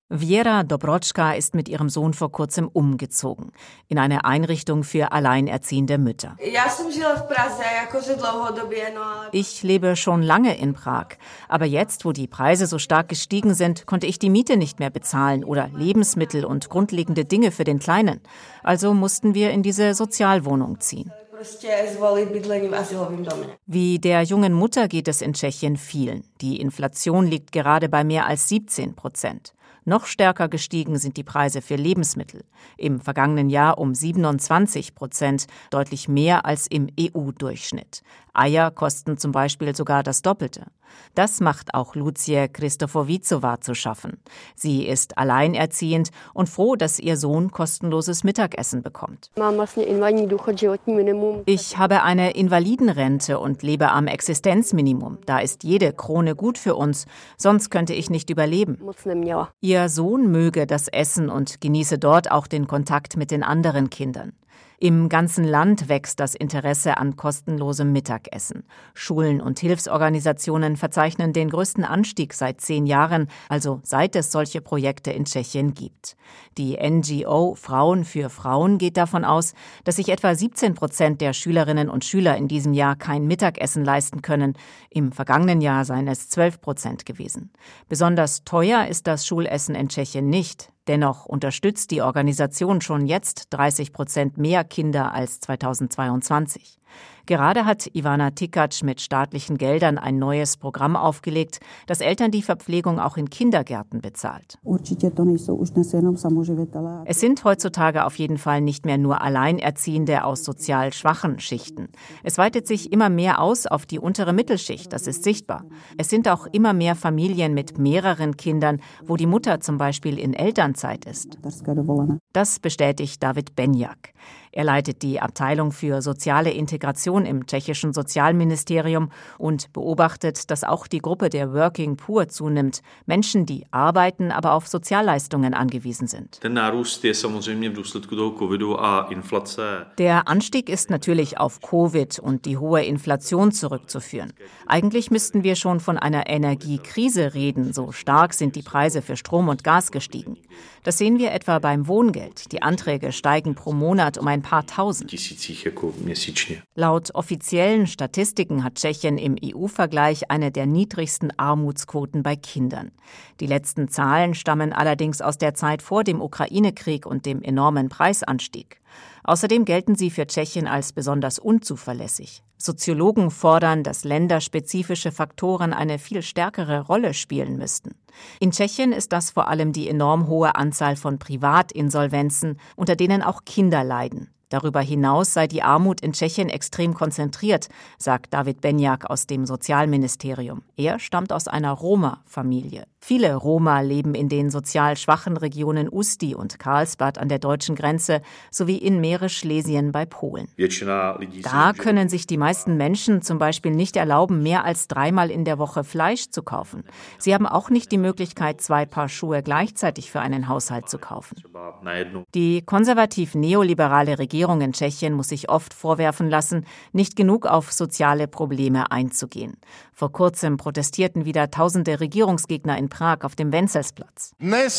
Viera Dobročka ist mit ihrem Sohn vor kurzem umgezogen in eine Einrichtung für alleinerziehende Mütter. Ich lebe schon lange in Prag, aber jetzt, wo die Preise so stark gestiegen sind, konnte ich die Miete nicht mehr bezahlen oder Lebensmittel und grundlegende Dinge für den Kleinen. Also mussten wir in diese Sozialwohnung ziehen. Wie der jungen Mutter geht es in Tschechien vielen. Die Inflation liegt gerade bei mehr als 17%. Noch stärker gestiegen sind die Preise für Lebensmittel. Im vergangenen Jahr um 27%, deutlich mehr als im EU-Durchschnitt. Eier kosten zum Beispiel sogar das Doppelte. Das macht auch Lucie Kristofovicova zu schaffen. Sie ist alleinerziehend und froh, dass ihr Sohn kostenloses Mittagessen bekommt. Ich habe eine Invalidenrente und lebe am Existenzminimum. Da ist jede Krone gut für uns, sonst könnte ich nicht überleben. Ihr Sohn möge das Essen und genieße dort auch den Kontakt mit den anderen Kindern. Im ganzen Land wächst das Interesse an kostenlosem Mittagessen. Schulen und Hilfsorganisationen verzeichnen den größten Anstieg seit 10 Jahren, also seit es solche Projekte in Tschechien gibt. Die NGO Frauen für Frauen geht davon aus, dass sich etwa 17% der Schülerinnen und Schüler in diesem Jahr kein Mittagessen leisten können. Im vergangenen Jahr seien es 12% gewesen. Besonders teuer ist das Schulessen in Tschechien nicht. Dennoch unterstützt die Organisation schon jetzt 30% mehr Kinder als 2022. Gerade hat Ivana Tikac mit staatlichen Geldern ein neues Programm aufgelegt, das Eltern die Verpflegung auch in Kindergärten bezahlt. Es sind heutzutage auf jeden Fall nicht mehr nur Alleinerziehende aus sozial schwachen Schichten. Es weitet sich immer mehr aus auf die untere Mittelschicht, das ist sichtbar. Es sind auch immer mehr Familien mit mehreren Kindern, wo die Mutter zum Beispiel in Elternzeit ist. Das bestätigt David Benjak. Er leitet die Abteilung für soziale Integration im tschechischen Sozialministerium und beobachtet, dass auch die Gruppe der Working Poor zunimmt. Menschen, die arbeiten, aber auf Sozialleistungen angewiesen sind. Der Anstieg ist natürlich auf Covid und die hohe Inflation zurückzuführen. Eigentlich müssten wir schon von einer Energiekrise reden, so stark sind die Preise für Strom und Gas gestiegen. Das sehen wir etwa beim Wohngeld. Die Anträge steigen pro Monat um ein paar Tausend. Laut offiziellen Statistiken hat Tschechien im EU-Vergleich eine der niedrigsten Armutsquoten bei Kindern. Die letzten Zahlen stammen allerdings aus der Zeit vor dem Ukraine-Krieg und dem enormen Preisanstieg. Außerdem gelten sie für Tschechien als besonders unzuverlässig. Soziologen fordern, dass länderspezifische Faktoren eine viel stärkere Rolle spielen müssten. In Tschechien ist das vor allem die enorm hohe Anzahl von Privatinsolvenzen, unter denen auch Kinder leiden. Darüber hinaus sei die Armut in Tschechien extrem konzentriert, sagt David Benjak aus dem Sozialministerium. Er stammt aus einer Roma-Familie. Viele Roma leben in den sozial schwachen Regionen Ústí und Karlsbad an der deutschen Grenze sowie in Mähre-Schlesien bei Polen. Da können sich die meisten Menschen zum Beispiel nicht erlauben, mehr als 3-mal in der Woche Fleisch zu kaufen. Sie haben auch nicht die Möglichkeit, 2 Paar Schuhe gleichzeitig für einen Haushalt zu kaufen. Die konservativ-neoliberale Regierung in Tschechien muss sich oft vorwerfen lassen, nicht genug auf soziale Probleme einzugehen. Vor kurzem protestierten wieder tausende Regierungsgegner in Prag auf dem Wenzelsplatz.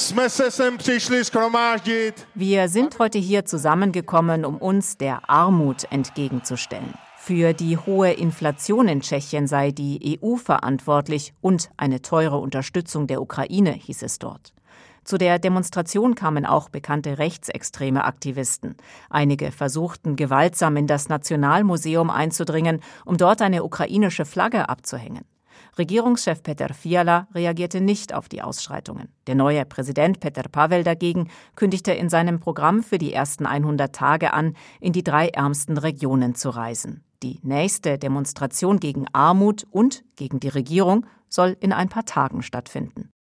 Wir sind heute hier zusammengekommen, um uns der Armut entgegenzustellen. Für die hohe Inflation in Tschechien sei die EU verantwortlich und eine teure Unterstützung der Ukraine, hieß es dort. Zu der Demonstration kamen auch bekannte rechtsextreme Aktivisten. Einige versuchten gewaltsam in das Nationalmuseum einzudringen, um dort eine ukrainische Flagge abzuhängen. Regierungschef Petr Fiala reagierte nicht auf die Ausschreitungen. Der neue Präsident Petr Pavel dagegen kündigte in seinem Programm für die ersten 100 Tage an, in die 3 ärmsten Regionen zu reisen. Die nächste Demonstration gegen Armut und gegen die Regierung soll in ein paar Tagen stattfinden.